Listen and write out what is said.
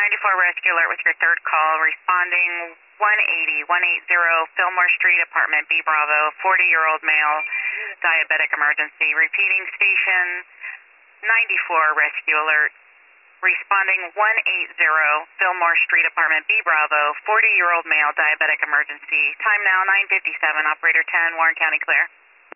94 rescue alert with your third call, responding 180 Fillmore Street, apartment B Bravo, 40-year-old male, diabetic emergency. Repeating, station 94 rescue alert, responding 180 Fillmore Street, apartment B Bravo, 40-year-old male, diabetic emergency. Time now 9:57, operator 10, Warren County clear.